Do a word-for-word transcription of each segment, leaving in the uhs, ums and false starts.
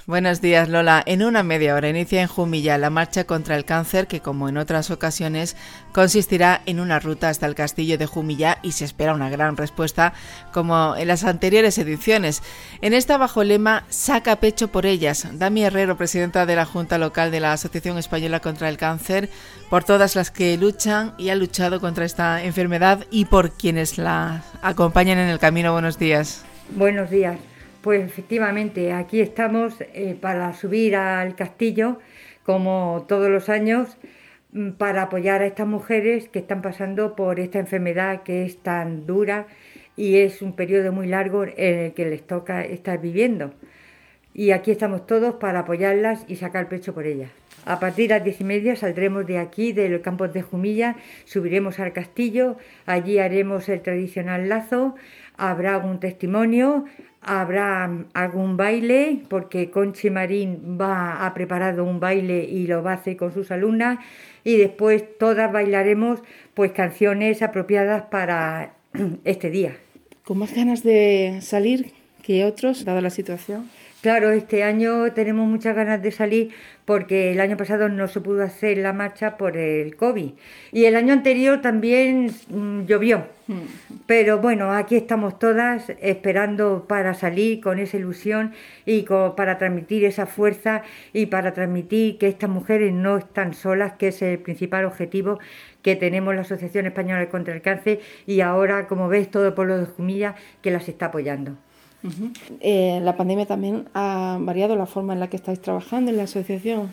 Buenos días, Lola. En una media hora inicia en Jumilla la marcha contra el cáncer que, como en otras ocasiones, consistirá en una ruta hasta el castillo de Jumilla y se espera una gran respuesta como en las anteriores ediciones. En esta bajo el lema Saca pecho por ellas. Dami Herrero, presidenta de la Junta Local de la Asociación Española contra el Cáncer, por todas las que luchan y han luchado contra esta enfermedad y por quienes la acompañan en el camino. Buenos días. Buenos días. Pues efectivamente, aquí estamos eh, para subir al castillo, como todos los años, para apoyar a estas mujeres que están pasando por esta enfermedad que es tan dura y es un periodo muy largo en el que les toca estar viviendo. Y aquí estamos todos para apoyarlas y sacar pecho por ellas. A partir de las diez y media saldremos de aquí, del campo de Jumilla, subiremos al castillo, allí haremos el tradicional lazo, habrá algún testimonio, habrá algún baile, porque Conchi Marín va, ha preparado un baile y lo va a hacer con sus alumnas, y después todas bailaremos pues canciones apropiadas para este día. ¿Con más ganas de salir que otros, dada la situación? Claro, este año tenemos muchas ganas de salir porque el año pasado no se pudo hacer la marcha por el COVID y el año anterior también mmm, llovió. Mm. Pero bueno, aquí estamos todas esperando para salir con esa ilusión y con, para transmitir esa fuerza y para transmitir que estas mujeres no están solas, que es el principal objetivo que tenemos la Asociación Española contra el Cáncer y ahora, como ves, todo el pueblo de Jumilla que las está apoyando. Uh-huh. Eh, la pandemia también ha variado la forma en la que estáis trabajando en la asociación.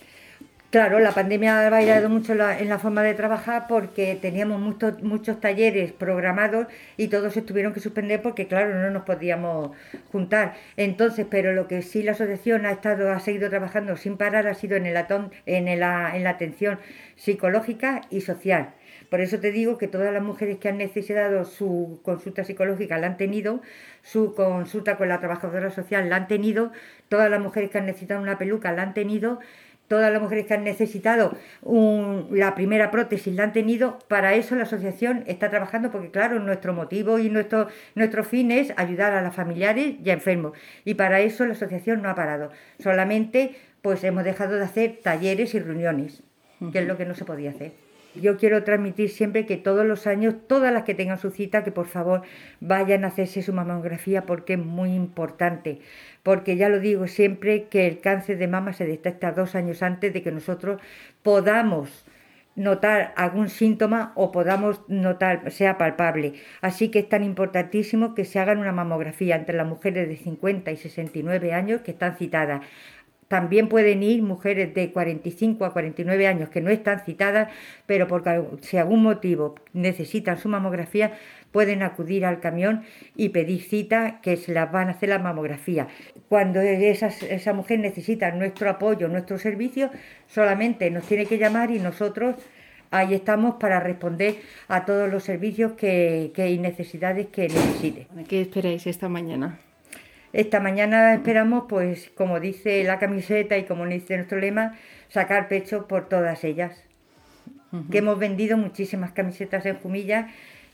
Claro, la pandemia ha variado mucho la, en la forma de trabajar porque teníamos muchos, muchos talleres programados y todos se tuvieron que suspender porque, claro, no nos podíamos juntar. Entonces, pero lo que sí la asociación ha estado ha seguido trabajando sin parar ha sido en, el atón, en, el, en la atención psicológica y social. Por eso te digo que todas las mujeres que han necesitado su consulta psicológica la han tenido, su consulta con la trabajadora social la han tenido, todas las mujeres que han necesitado una peluca la han tenido, todas las mujeres que han necesitado un, la primera prótesis la han tenido. Para eso la asociación está trabajando porque, claro, nuestro motivo y nuestro, nuestro fin es ayudar a los familiares y a enfermos. Y para eso la asociación no ha parado. Solamente pues hemos dejado de hacer talleres y reuniones, que es lo que no se podía hacer. Yo quiero transmitir siempre que todos los años, todas las que tengan su cita, que por favor vayan a hacerse su mamografía porque es muy importante. Porque ya lo digo siempre que el cáncer de mama se detecta dos años antes de que nosotros podamos notar algún síntoma o podamos notar, sea palpable. Así que es tan importantísimo que se hagan una mamografía entre las mujeres de cincuenta y sesenta y nueve años que están citadas. También pueden ir mujeres de cuarenta y cinco a cuarenta y nueve años que no están citadas, pero porque si algún motivo necesitan su mamografía, pueden acudir al camión y pedir cita que se las van a hacer la mamografía. Cuando esas, esa mujer necesita nuestro apoyo, nuestro servicio, solamente nos tiene que llamar y nosotros ahí estamos para responder a todos los servicios que, que y necesidades que necesite. ¿Qué esperáis esta mañana? Esta mañana esperamos, pues, como dice la camiseta y como dice nuestro lema, sacar pecho por todas ellas. Uh-huh. Que hemos vendido muchísimas camisetas en Jumilla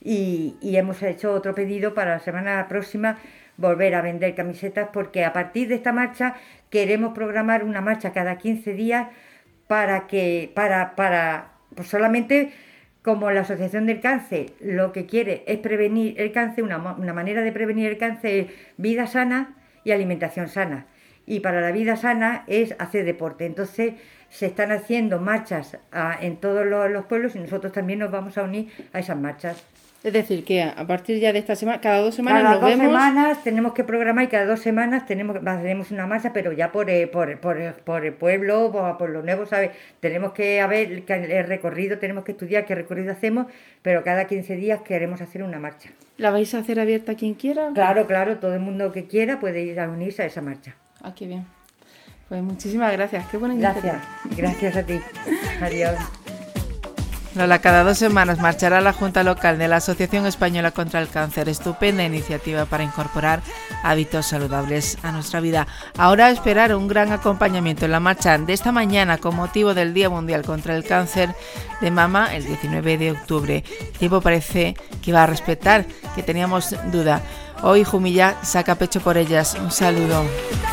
y, y hemos hecho otro pedido para la semana próxima volver a vender camisetas porque a partir de esta marcha queremos programar una marcha cada quince días para que, para, para, pues solamente como la Asociación del Cáncer lo que quiere es prevenir el cáncer, una, una manera de prevenir el cáncer es vida sana y alimentación sana. Y para la vida sana es hacer deporte. Entonces se están haciendo marchas a, en todos los, los pueblos y nosotros también nos vamos a unir a esas marchas. Es decir, que a partir ya de esta semana, cada dos semanas cada nos dos vemos. semanas tenemos que programar y cada dos semanas tenemos haremos una marcha, pero ya por, por, por, por el pueblo, por, por los nuevos, ¿sabes? Tenemos que a ver el recorrido, tenemos que estudiar qué recorrido hacemos, pero cada quince días queremos hacer una marcha. ¿La vais a hacer abierta a quien quiera? Claro, claro, todo el mundo que quiera puede ir a unirse a esa marcha. Ah, qué bien. Pues muchísimas gracias, qué buena iniciativa. Gracias, gracias a ti. Adiós. Lola, cada dos semanas marchará la Junta Local de la Asociación Española contra el Cáncer. Estupenda iniciativa para incorporar hábitos saludables a nuestra vida. Ahora a esperar un gran acompañamiento en la marcha de esta mañana con motivo del Día Mundial contra el Cáncer de Mama, el diecinueve de octubre. El tiempo parece que va a respetar, que teníamos duda. Hoy Jumilla saca pecho por ellas. Un saludo.